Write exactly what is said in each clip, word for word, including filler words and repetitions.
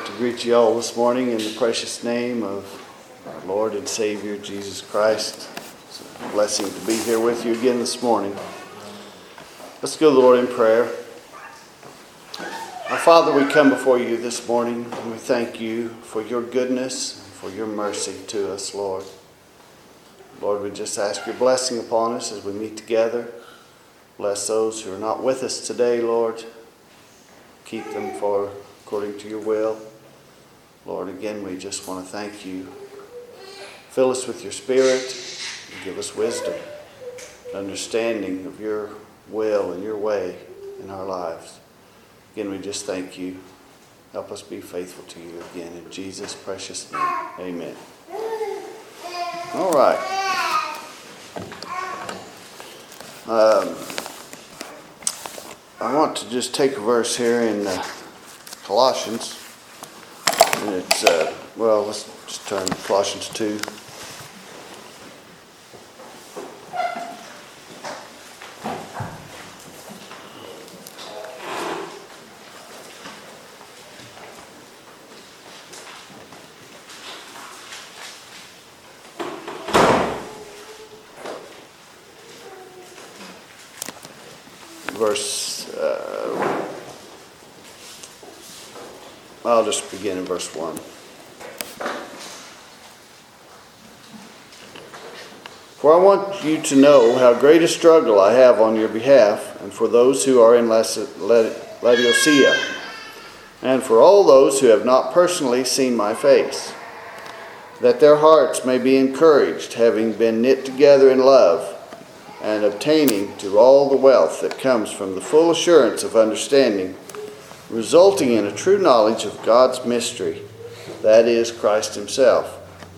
like to greet you all this morning in the precious name of our Lord and Savior, Jesus Christ. It's a blessing to be here with you again this morning. Let's go to the Lord in prayer. Our Father, we come before you this morning, and we thank you for your goodness and for your mercy to us, Lord. Lord, we just ask your blessing upon us as we meet together. Bless those who are not with us today, Lord. Keep them for according to your will. Lord, again, we just want to thank you. Fill us with your Spirit and give us wisdom, understanding of your will and your way in our lives. Again, we just thank you. Help us be faithful to you again. In Jesus' precious name, amen. All right. Um, I want to just take a verse here in uh, Colossians. And it's, uh, well, let's just turn to Colossians two. Verse, uh, I'll just begin in verse one. For I want you to know how great a struggle I have on your behalf, and for those who are in Laodicea, and for all those who have not personally seen my face, that their hearts may be encouraged, having been knit together in love, and obtaining to all the wealth that comes from the full assurance of understanding, resulting in a true knowledge of God's mystery, that is, Christ himself,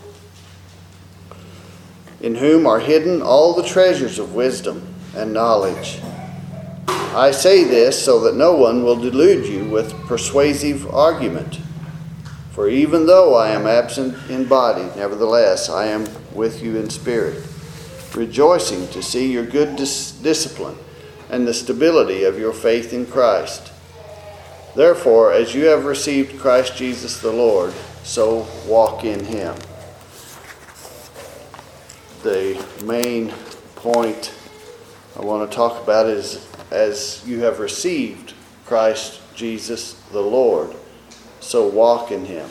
in whom are hidden all the treasures of wisdom and knowledge. I say this so that no one will delude you with persuasive argument. For even though I am absent in body, nevertheless I am with you in spirit, rejoicing to see your good dis- discipline and the stability of your faith in Christ. Therefore, as you have received Christ Jesus the Lord, so walk in him. The main point I want to talk about is, as you have received Christ Jesus the Lord, so walk in him.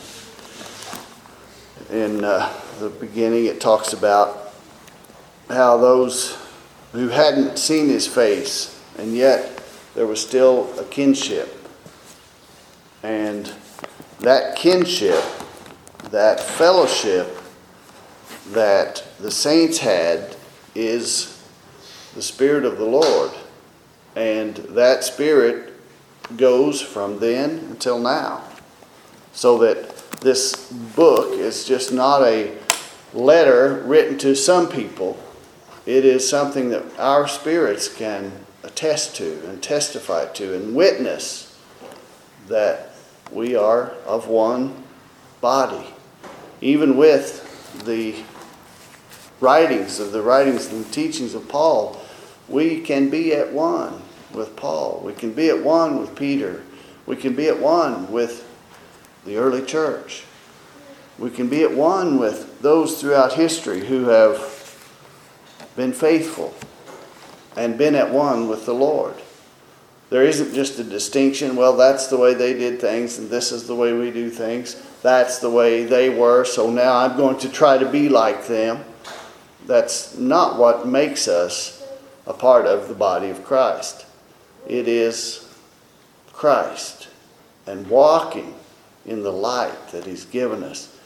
In uh, the beginning it talks about how those who hadn't seen his face, and yet there was still a kinship. And that kinship, that fellowship that the saints had is the Spirit of the Lord. And that Spirit goes from then until now. So that this book is just not a letter written to some people. It is something that our spirits can attest to and testify to and witness that we are of one body. Even with the writings of the writings and the teachings of Paul, we can be at one with Paul. We can be at one with Peter. We can be at one with the early church. We can be at one with those throughout history who have been faithful and been at one with the Lord. There isn't just a distinction, well, that's the way they did things and this is the way we do things. That's the way they were, so now I'm going to try to be like them. That's not what makes us a part of the body of Christ. It is Christ and walking in the light that he's given us.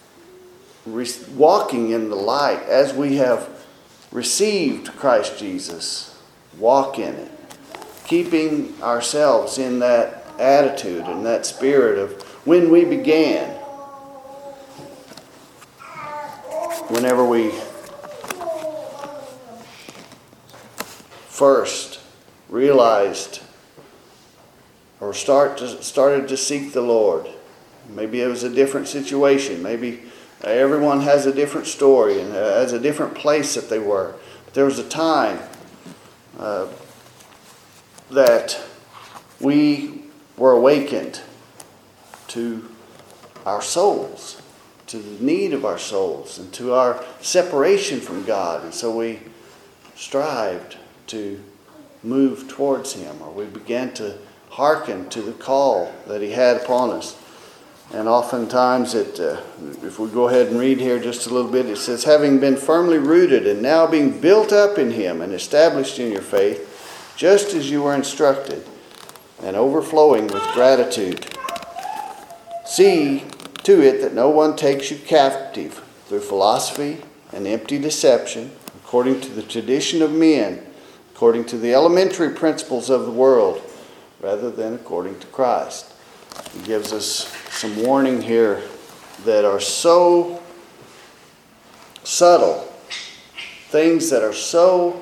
Walking in the light as we have received Christ Jesus, walk in it, keeping ourselves in that attitude and that spirit of when we began. Whenever we first realized or start to, started to seek the Lord, maybe it was a different situation, maybe everyone has a different story and has a different place that they were. But there was a time uh, that we were awakened to our souls, to the need of our souls, and to our separation from God. And so we strived to move towards Him, or we began to hearken to the call that He had upon us. And oftentimes, it, uh, if we go ahead and read here just a little bit, it says, having been firmly rooted and now being built up in Him and established in your faith, just as you were instructed, and overflowing with gratitude. See to it that no one takes you captive through philosophy and empty deception, according to the tradition of men, according to the elementary principles of the world, rather than according to Christ. He gives us some warning here that are so subtle, things that are so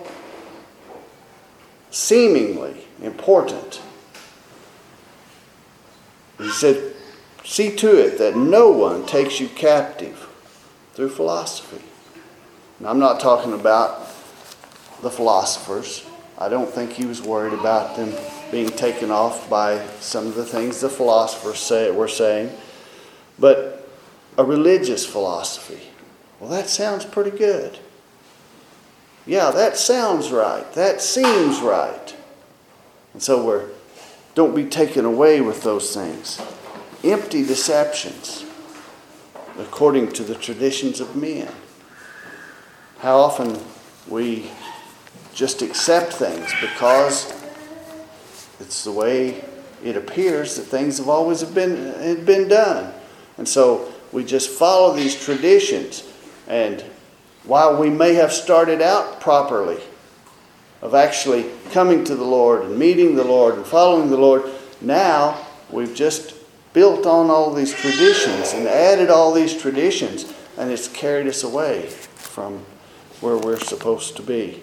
seemingly important. He said, see to it that no one takes you captive through philosophy. And I'm not talking about the philosophers. I don't think he was worried about them being taken off by some of the things the philosophers say, were saying. But a religious philosophy. Well, that sounds pretty good. Yeah, that sounds right. That seems right. And so we're, don't be taken away with those things. Empty deceptions, according to the traditions of men. How often we just accept things because it's the way it appears that things have always been, had been done. And so we just follow these traditions. And while we may have started out properly, of actually coming to the Lord and meeting the Lord and following the Lord, now we've just built on all these traditions and added all these traditions, and it's carried us away from where we're supposed to be.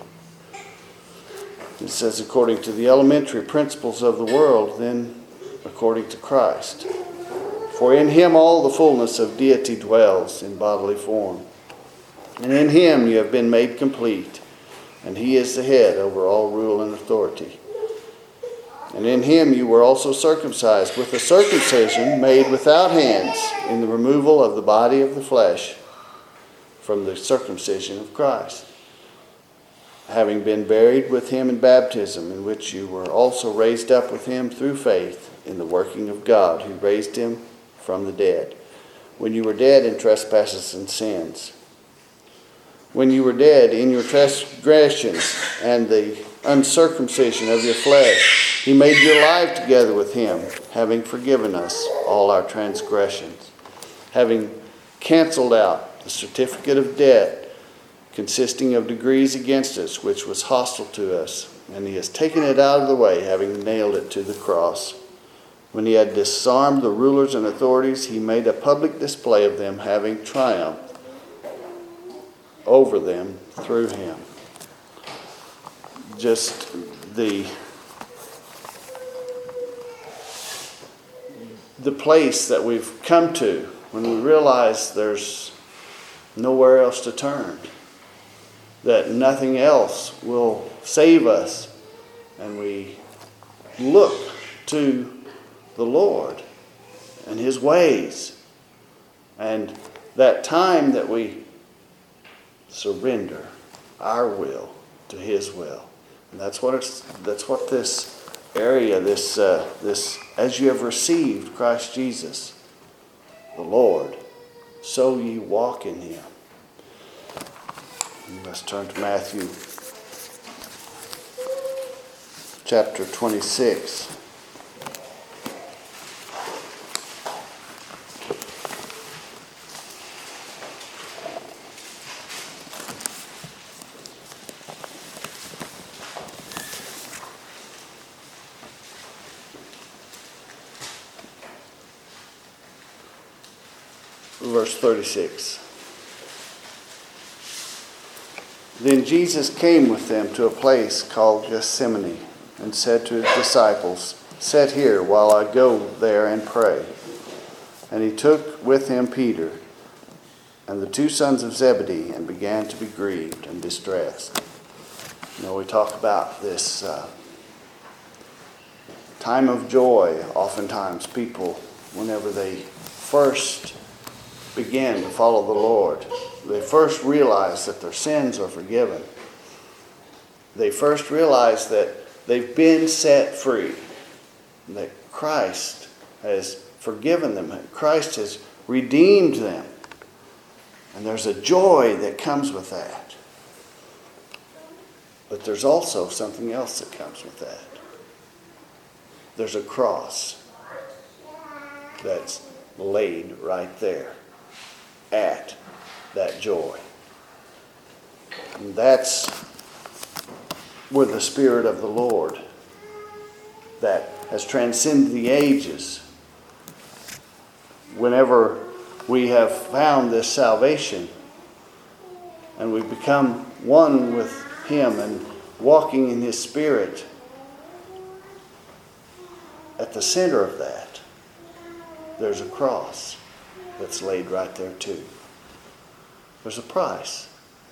It says, according to the elementary principles of the world, then according to Christ. For in Him all the fullness of deity dwells in bodily form. And in Him you have been made complete, and He is the head over all rule and authority. And in Him you were also circumcised with a circumcision made without hands, in the removal of the body of the flesh from the circumcision of Christ, having been buried with Him in baptism, in which you were also raised up with Him through faith in the working of God, who raised Him from the dead, when you were dead in trespasses and sins. When you were dead in your transgressions and the uncircumcision of your flesh, He made you alive together with Him, having forgiven us all our transgressions, having canceled out the certificate of debt consisting of degrees against us, which was hostile to us, and He has taken it out of the way, having nailed it to the cross. When He had disarmed the rulers and authorities, He made a public display of them, having triumphed over them through Him. Just the the place that we've come to when we realize there's nowhere else to turn, that nothing else will save us, and we look to the Lord and His ways, and that time that we surrender our will to His will. And that's what it's that's what this area, this uh, this as you have received Christ Jesus, the Lord, so ye walk in Him. Let's turn to Matthew chapter twenty-six. Verse thirty-six. Then Jesus came with them to a place called Gethsemane, and said to His disciples, "Sit here while I go there and pray." And He took with Him Peter and the two sons of Zebedee, and began to be grieved and distressed. You know, we talk about this uh, time of joy. Oftentimes people, whenever they first began to follow the Lord. They first realized that their sins are forgiven. They first realized that they've been set free, that Christ has forgiven them, that Christ has redeemed them. And there's a joy that comes with that. But there's also something else that comes with that. There's a cross that's laid right there at that joy. And that's where the Spirit of the Lord that has transcended the ages, whenever we have found this salvation and we become one with Him and walking in His Spirit, at the center of that, there's a cross that's laid right there too. There's a price.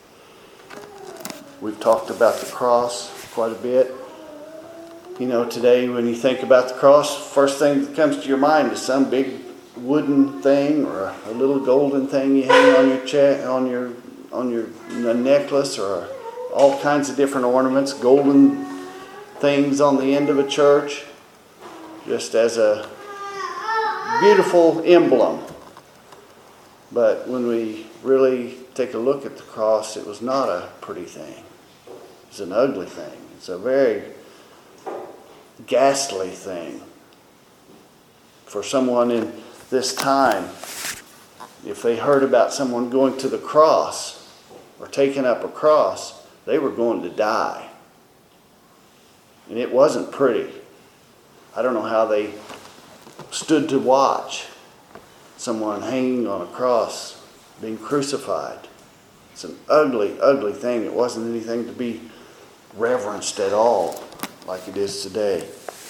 We've talked about the cross quite a bit. You know, today when you think about the cross, first thing that comes to your mind is some big wooden thing or a little golden thing you hang on your cha- on your on your necklace, or all kinds of different ornaments, golden things on the end of a church, just as a beautiful emblem. But when we really take a look at the cross, it was not a pretty thing. It's an ugly thing. It's a very ghastly thing. For someone in this time, if they heard about someone going to the cross or taking up a cross, they were going to die. And it wasn't pretty. I don't know how they stood to watch someone hanging on a cross, being crucified. It's an ugly, ugly thing. It wasn't anything to be reverenced at all like it is today.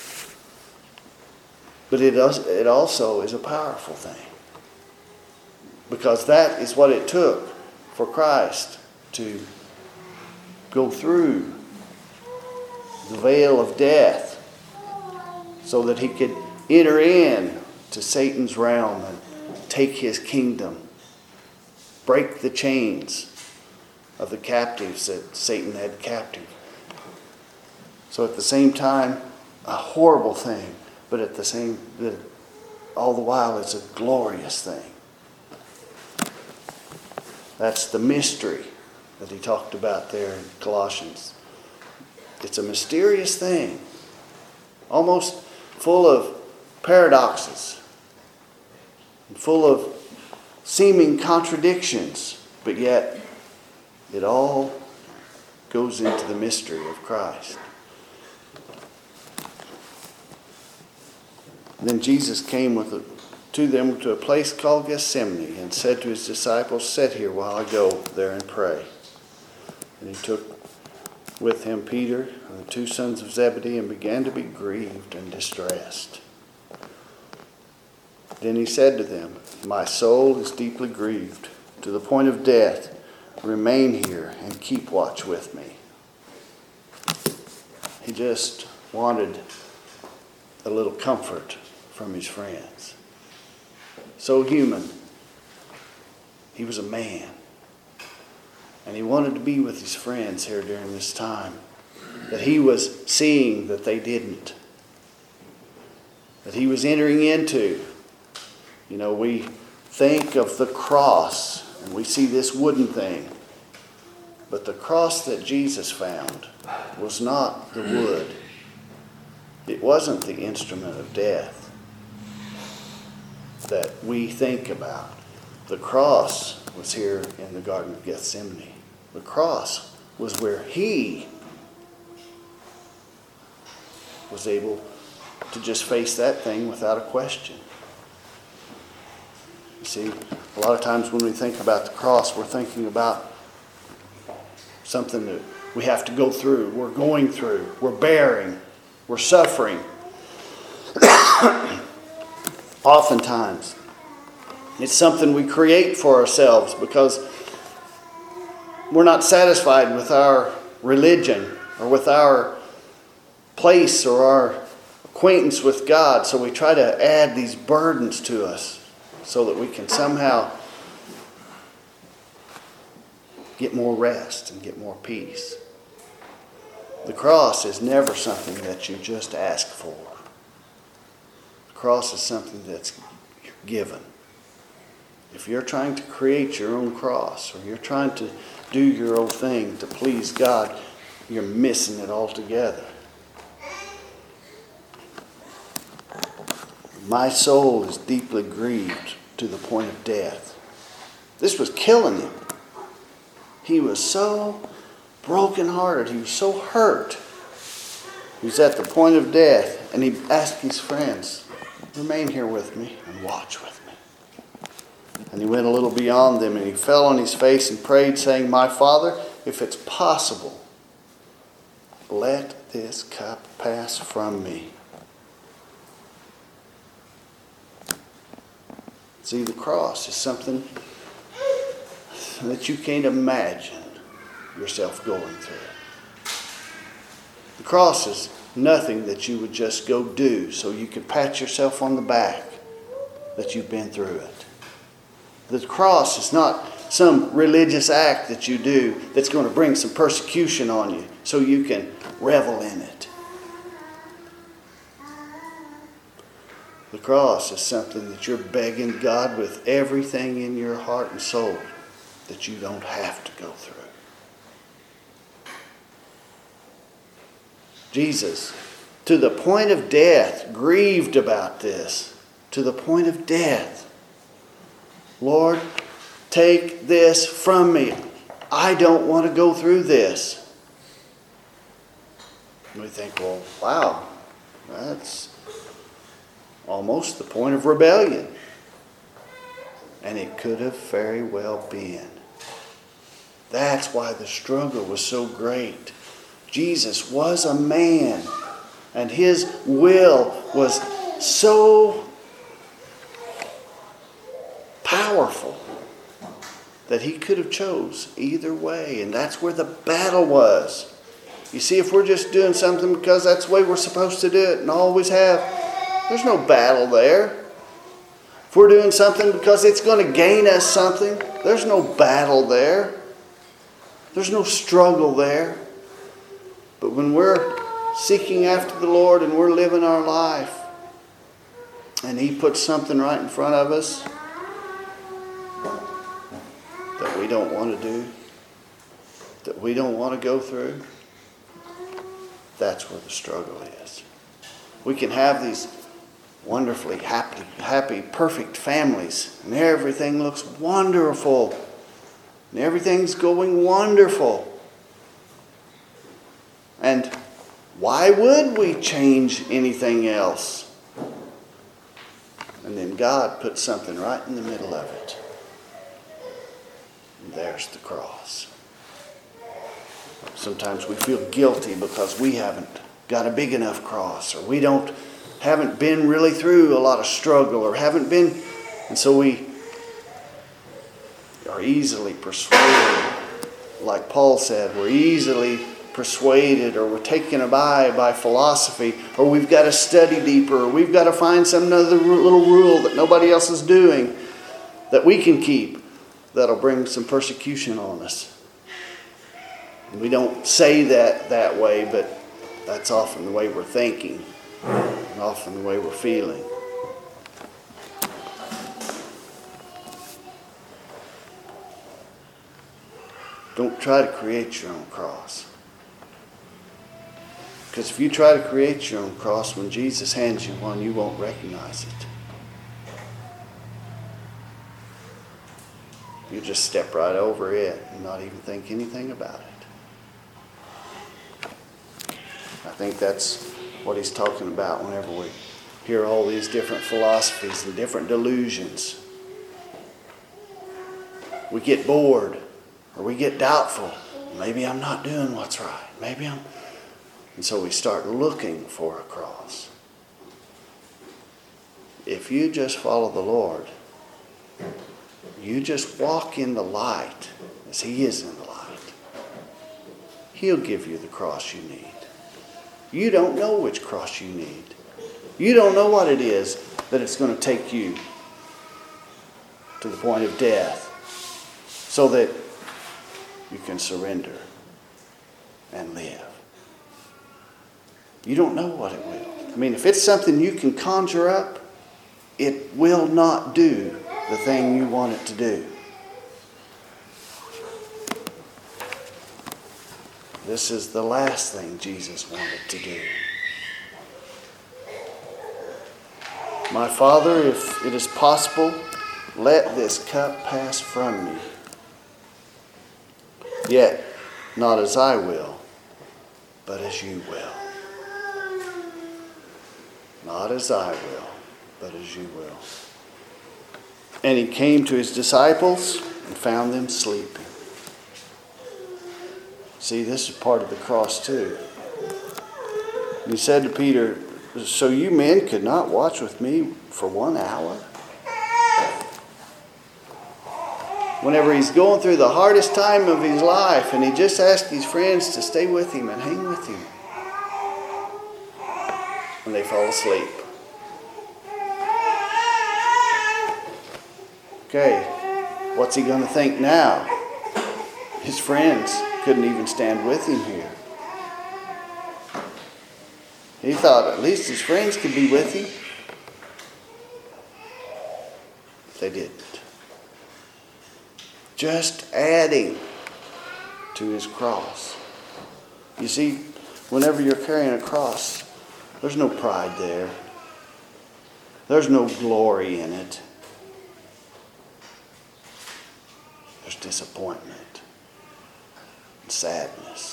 But it does, it also is a powerful thing, because that is what it took for Christ to go through the veil of death so that He could enter in to Satan's realm and take his kingdom, break the chains of the captives that Satan had captive. So at the same time, a horrible thing, but at the same, all the while, it's a glorious thing. That's the mystery that he talked about there in Colossians. It's a mysterious thing, almost full of paradoxes, and full of seeming contradictions, but yet it all goes into the mystery of Christ. Then Jesus came with a, to them to a place called Gethsemane and said to his disciples, "Sit here while I go there and pray." And he took with him Peter and the two sons of Zebedee and began to be grieved and distressed. Then he said to them, "My soul is deeply grieved to the point of death. Remain here and keep watch with me." He just wanted a little comfort from his friends. So human. He was a man. And he wanted to be with his friends here during this time that he was seeing that they didn't. That he was entering into. You know, we think of the cross and we see this wooden thing. But the cross that Jesus found was not the wood. It wasn't the instrument of death that we think about. The cross was here in the Garden of Gethsemane. The cross was where he was able to just face that thing without a question. You see, a lot of times when we think about the cross, we're thinking about something that we have to go through, we're going through, we're bearing, we're suffering. Oftentimes, it's something we create for ourselves because we're not satisfied with our religion or with our place or our acquaintance with God, so we try to add these burdens to us so that we can somehow get more rest and get more peace. The cross is never something that you just ask for. The cross is something that's given. If you're trying to create your own cross, or you're trying to do your own thing to please God, you're missing it altogether. My soul is deeply grieved to the point of death. This was killing him. He was so brokenhearted. He was so hurt. He was at the point of death, and he asked his friends, remain here with me and watch with me. And he went a little beyond them, and he fell on his face and prayed, saying, my Father, if it's possible, let this cup pass from me. See, the cross is something that you can't imagine yourself going through. The cross is nothing that you would just go do so you could pat yourself on the back that you've been through it. The cross is not some religious act that you do that's going to bring some persecution on you so you can revel in it. The cross is something that you're begging God with everything in your heart and soul that you don't have to go through. Jesus, to the point of death, grieved about this. To the point of death. Lord, take this from me. I don't want to go through this. And we think, well, wow, that's almost the point of rebellion. And it could have very well been. That's why the struggle was so great. Jesus was a man, and his will was so powerful that he could have chose either way, and that's where the battle was. You see, if we're just doing something because that's the way we're supposed to do it and always have, there's no battle there. If we're doing something because it's going to gain us something, there's no battle there. There's no struggle there. But when we're seeking after the Lord and we're living our life and he puts something right in front of us that we don't want to do, that we don't want to go through, that's where the struggle is. We can have these wonderfully happy, happy, perfect families, and everything looks wonderful, and everything's going wonderful. And why would we change anything else? And then God puts something right in the middle of it. And there's the cross. Sometimes we feel guilty because we haven't got a big enough cross, or we don't haven't been really through a lot of struggle, or haven't been, and so we are easily persuaded. Like Paul said, we're easily persuaded, or we're taken aback by philosophy, or we've got to study deeper, or we've got to find some other little rule that nobody else is doing that we can keep that'll bring some persecution on us. And we don't say that that way, but that's often the way we're thinking, and often the way we're feeling. Don't try to create your own cross. Because if you try to create your own cross, when Jesus hands you one, you won't recognize it. You just step right over it and not even think anything about it. I think that's what he's talking about whenever we hear all these different philosophies and different delusions. We get bored, or we get doubtful. Maybe I'm not doing what's right. Maybe I'm... And so we start looking for a cross. If you just follow the Lord, you just walk in the light as he is in the light, he'll give you the cross you need. You don't know which cross you need. You don't know what it is that it's going to take you to the point of death so that you can surrender and live. You don't know what it will. I mean, if it's something you can conjure up, it will not do the thing you want it to do. This is the last thing Jesus wanted to do. My Father, if it is possible, let this cup pass from me. Yet, not as I will, but as you will. Not as I will, but as you will. And he came to his disciples and found them sleeping. See, this is part of the cross too. And he said to Peter, so you men could not watch with me for one hour? Whenever he's going through the hardest time of his life and he just asked his friends to stay with him and hang with him. And they fall asleep. Okay, what's he going to think now? His friends couldn't even stand with him here. He thought at least his friends could be with him. They didn't. Just adding to his cross. You see, whenever you're carrying a cross, there's no pride there. There's no glory in it. There's disappointment and sadness.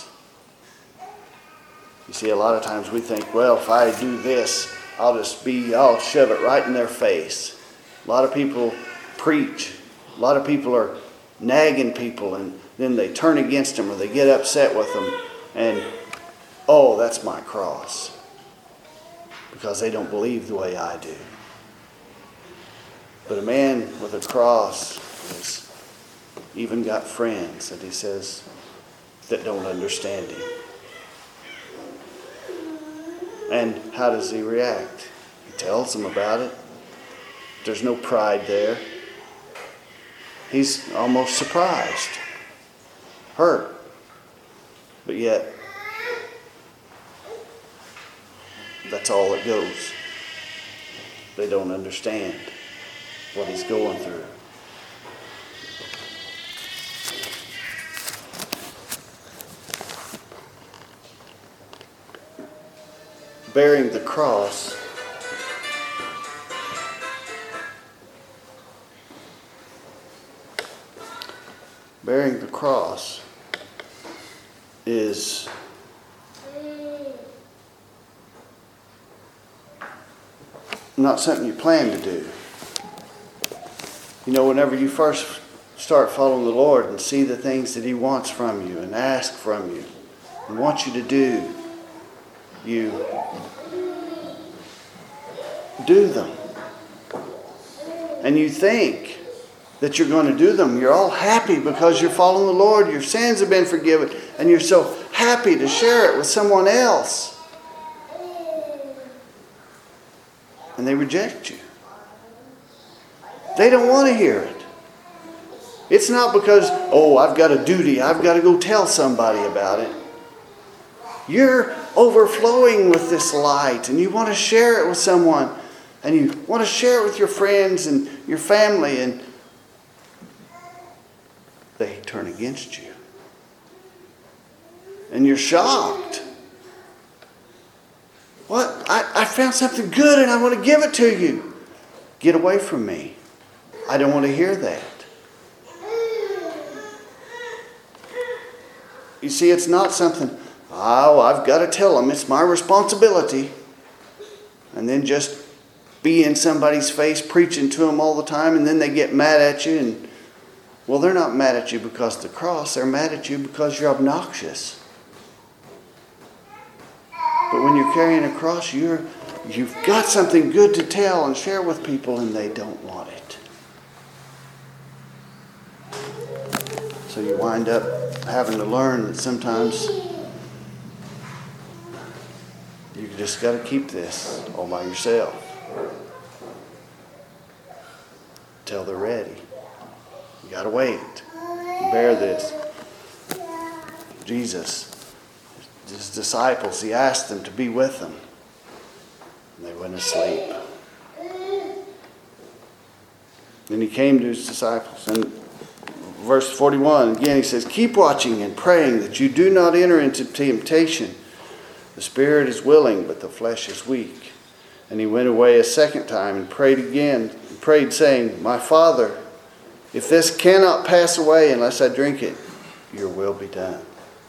You see, a lot of times we think, well, if I do this, I'll just be, I'll shove it right in their face. A lot of people preach. A lot of people are nagging people, and then they turn against them or they get upset with them. And, oh, that's my cross. Because they don't believe the way I do. But a man with a cross has even got friends that he says that don't understand him. And how does he react? He tells them about it. There's no pride there. He's almost surprised, hurt, but yet that's all it goes. They don't understand what he's going through. Bearing the cross bearing the cross is not something you plan to do. You know, whenever you first start following the Lord and see the things that he wants from you and ask from you and wants you to do, you do them. And you think that you're going to do them. You're all happy because you're following the Lord. Your sins have been forgiven. And you're so happy to share it with someone else. And they reject you. They don't want to hear it. It's not because, oh, I've got a duty. I've got to go tell somebody about it. You're overflowing with this light and you want to share it with someone. And you want to share it with your friends and your family, and they turn against you. And you're shocked. What? I, I found something good and I want to give it to you. Get away from me. I don't want to hear that. You see, it's not something, oh, I've got to tell them. It's my responsibility. And then just be in somebody's face preaching to them all the time, and then they get mad at you. And well, they're not mad at you because of the cross. They're mad at you because you're obnoxious. But when you're carrying a cross, you're, you've got something good to tell and share with people, and they don't want it. So you wind up having to learn that sometimes you just got to keep this all by yourself till they're ready. You got to wait. Bear this. Jesus, his disciples, he asked them to be with them. And they went asleep. Then he came to his disciples. And verse forty-one, again he says, keep watching and praying that you do not enter into temptation. The spirit is willing, but the flesh is weak. And he went away a second time and prayed again, and prayed saying, my Father, if this cannot pass away unless I drink it, your will be done.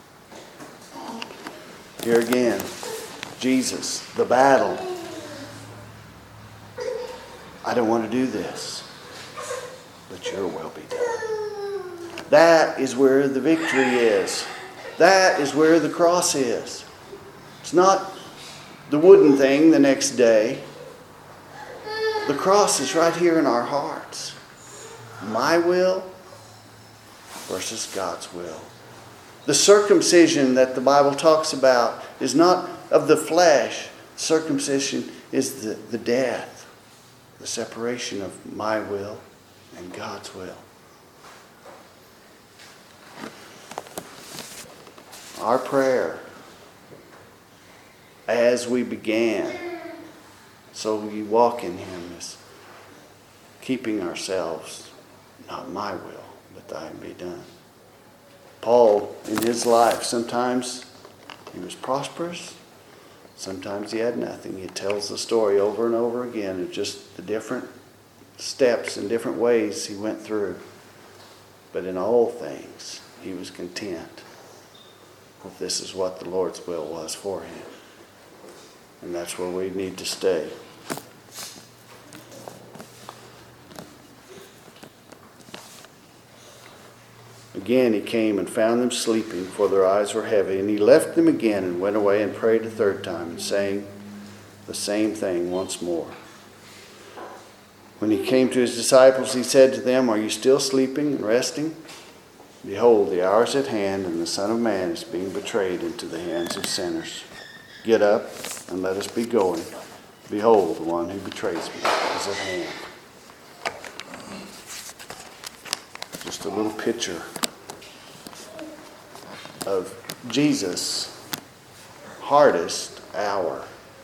Here again, Jesus, the battle. I don't want to do this, but your will be done. That is where the victory is. That is where the cross is. It's not the wooden thing the next day. The cross is right here in our hearts. My will versus God's will. The circumcision that the Bible talks about is not of the flesh. Circumcision is the, the death, the separation of my will and God's will. Our prayer, as we began, so we walk in Him, is keeping ourselves, not my will, but thine be done. Paul, in his life, sometimes he was prosperous, sometimes he had nothing. He tells the story over and over again of just the different steps and different ways he went through. But in all things, he was content. If this is what the Lord's will was for him. And that's where we need to stay. Again he came and found them sleeping, for their eyes were heavy. And he left them again and went away and prayed a third time, saying the same thing once more. When he came to his disciples, he said to them, are you still sleeping and resting? Behold, the hour is at hand, and the Son of Man is being betrayed into the hands of sinners. Get up, and let us be going. Behold, the one who betrays me is at hand. Just a little picture of Jesus' hardest hour.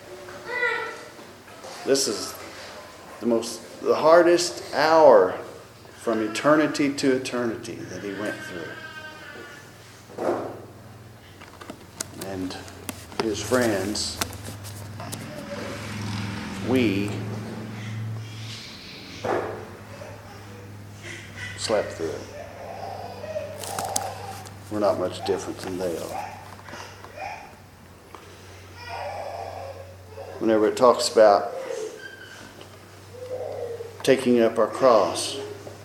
This is the most, the hardest hour from eternity to eternity that he went through. And his friends, we slept through it. We're not much different than they are. Whenever it talks about taking up our cross,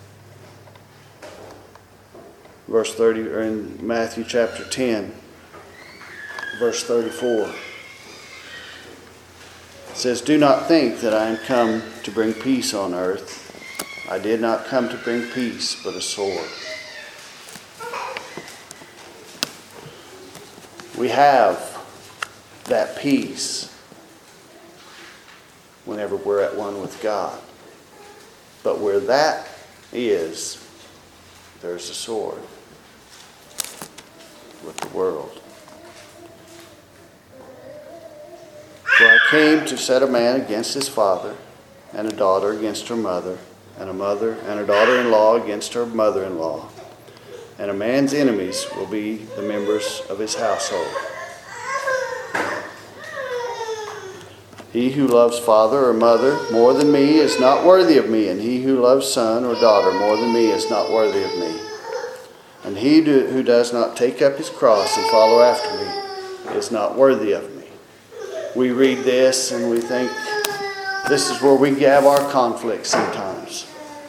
verse thirty, or in Matthew chapter ten, verse thirty-four, it says, do not think that I am come to bring peace on earth. I did not come to bring peace, but a sword. We have that peace whenever we're at one with God. But where that is, there's a sword with the world. For I came to set a man against his father, and a daughter against her mother, and a mother and a daughter-in-law against her mother-in-law. And a man's enemies will be the members of his household. He who loves father or mother more than me is not worthy of me, and he who loves son or daughter more than me is not worthy of me. And he do, who does not take up his cross and follow after me is not worthy of me. We read this and we think this is where we have our conflicts sometimes.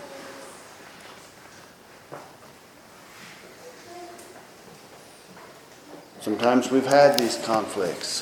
Sometimes we've had these conflicts.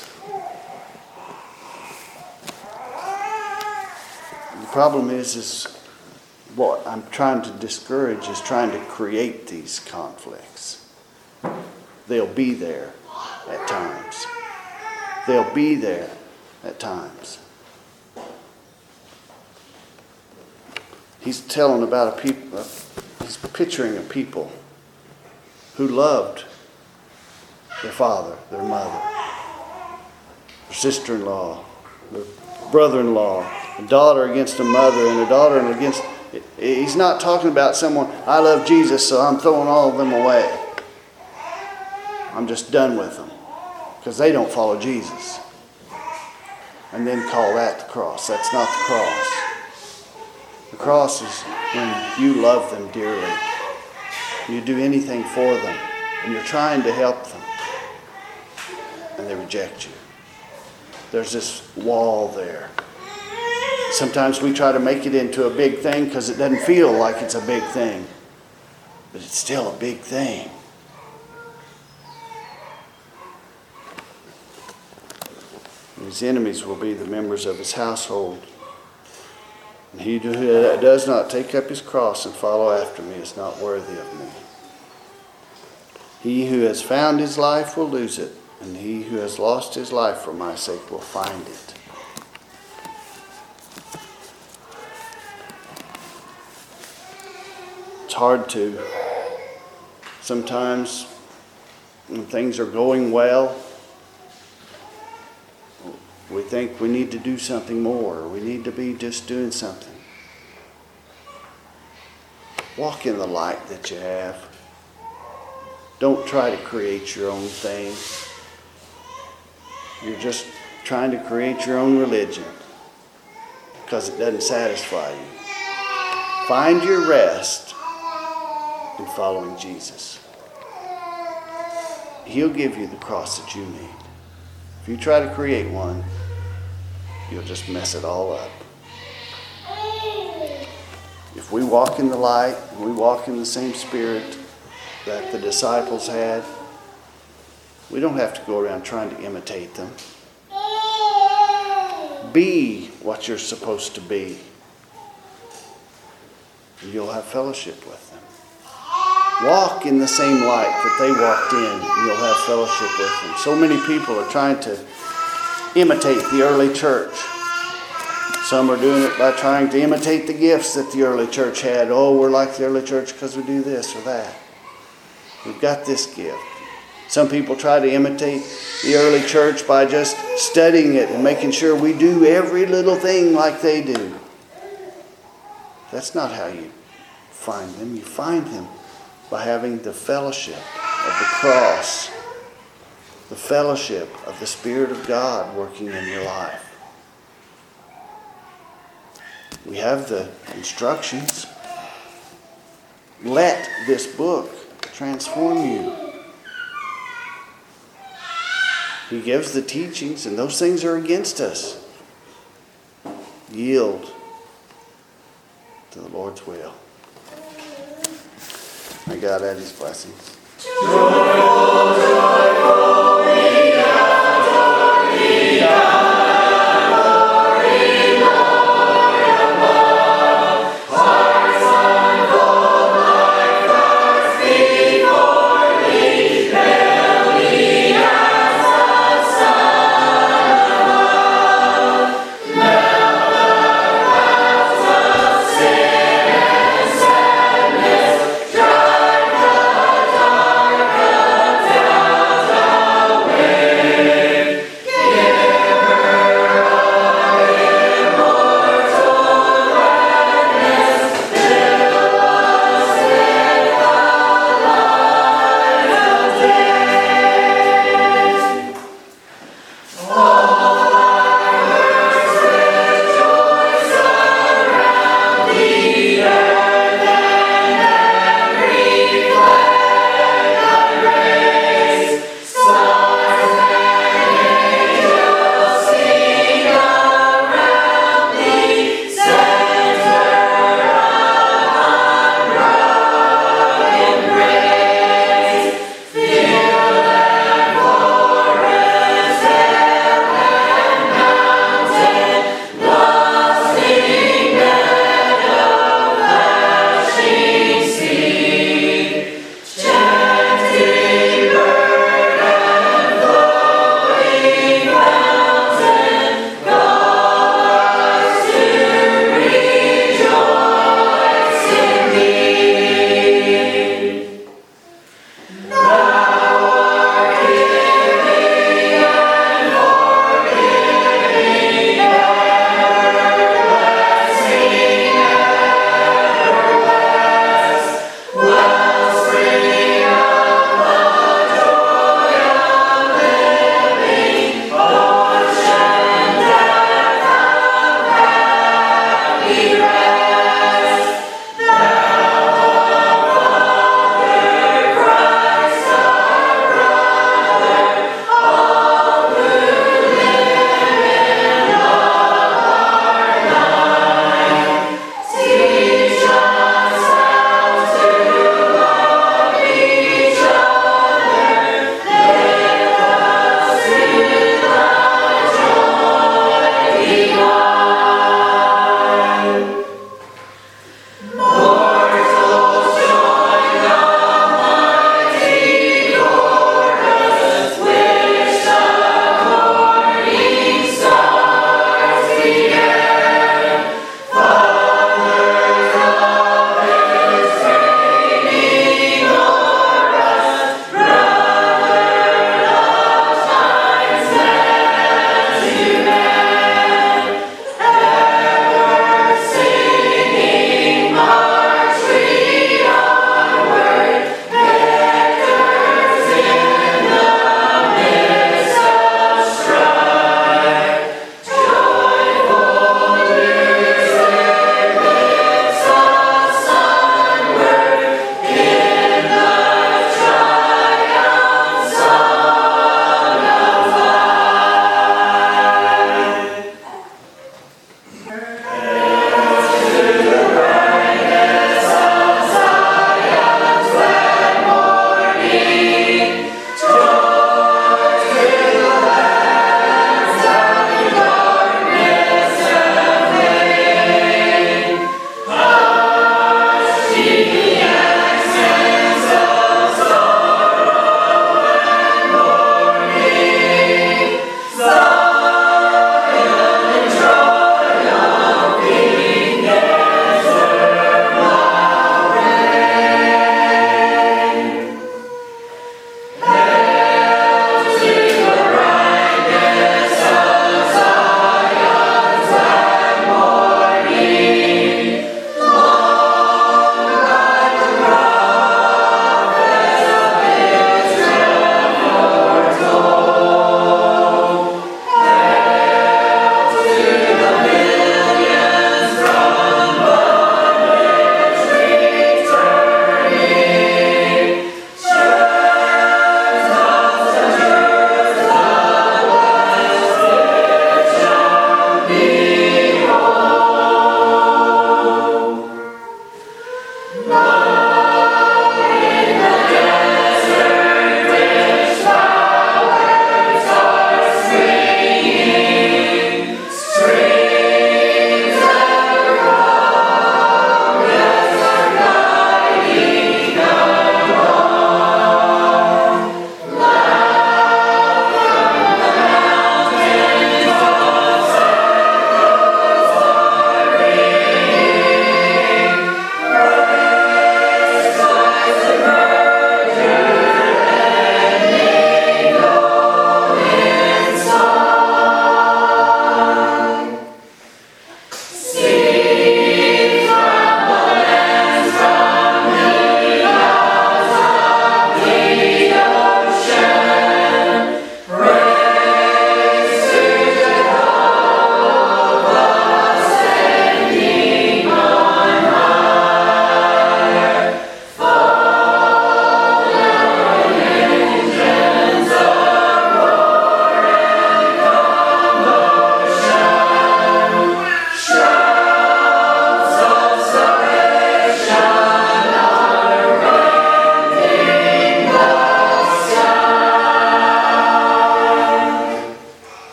The problem is, is what I'm trying to discourage is trying to create these conflicts. They'll be there at times. They'll be there at times. He's telling about a people, he's He's picturing a people who loved their father, their mother, their sister-in-law, their brother-in-law, a daughter against a mother, and a daughter against... He's not talking about someone, I love Jesus, so I'm throwing all of them away. I'm just done with them because they don't follow Jesus. And then call that the cross. That's not the cross. The cross is when you love them dearly. You do anything for them. And you're trying to help them. And they reject you. There's this wall there. Sometimes we try to make it into a big thing because it doesn't feel like it's a big thing. But it's still a big thing. His enemies will be the members of his household. And he who does not take up his cross and follow after me is not worthy of me. He who has found his life will lose it, and he who has lost his life for my sake will find it. It's hard to, sometimes when things are going well, we think we need to do something more, or we need to be just doing something. Walk in the light that you have. Don't try to create your own thing. You're just trying to create your own religion because it doesn't satisfy you. Find your rest in following Jesus. He'll give you the cross that you need. If you try to create one, you'll just mess it all up. If we walk in the light, we walk in the same spirit that the disciples had, we don't have to go around trying to imitate them. Be what you're supposed to be. And you'll have fellowship with them. Walk in the same light that they walked in, and you'll have fellowship with them. So many people are trying to imitate the early church. Some are doing it by trying to imitate the gifts that the early church had. Oh, we're like the early church because we do this or that. We've got this gift. Some people try to imitate the early church by just studying it and making sure we do every little thing like they do. That's not how you find them. You find them by having the fellowship of the cross, the fellowship of the Spirit of God working in your life. We have the instructions. Let this book transform you. He gives the teachings, and those things are against us. Yield to the Lord's will. May God add his blessings.